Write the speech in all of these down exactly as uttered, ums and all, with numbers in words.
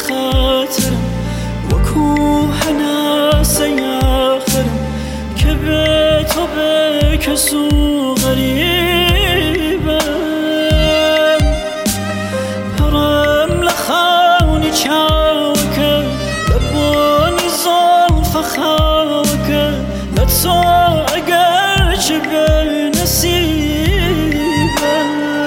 خاطرم وکو هناسه آخرم که به تو به کسو غریبم پرم لخونی چاوکه لبونی زلف خاوکه لطو اگر چه به نصیبم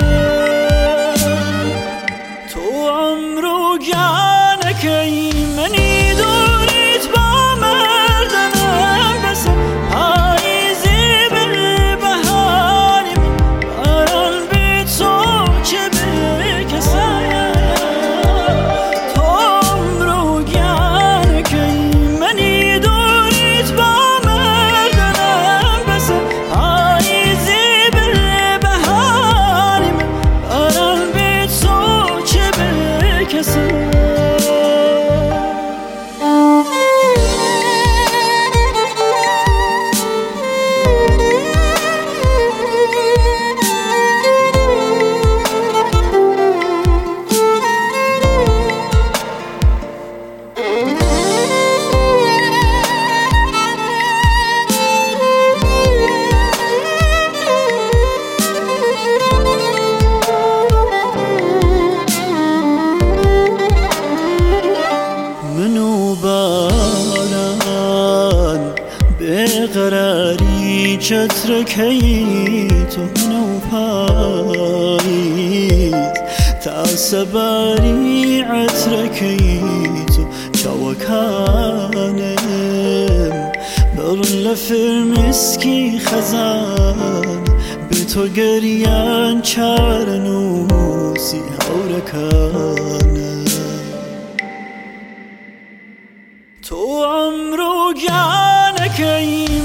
تو عمرو گانکه منی دوریت با مردنم بس پاییزی بالبهاری من باران بی تو چه بکسه تو عمرو گانکه منی دوریت با مردنم بس پاییزی بالبهاری من باران بی تو چه بکسه قراری چترکی تو منو پاییز تا سباری عترکی تو چاوکانم برن لفر مسکی خزان به تو گریان چارنوسی هورکانم تو عمرو گانکی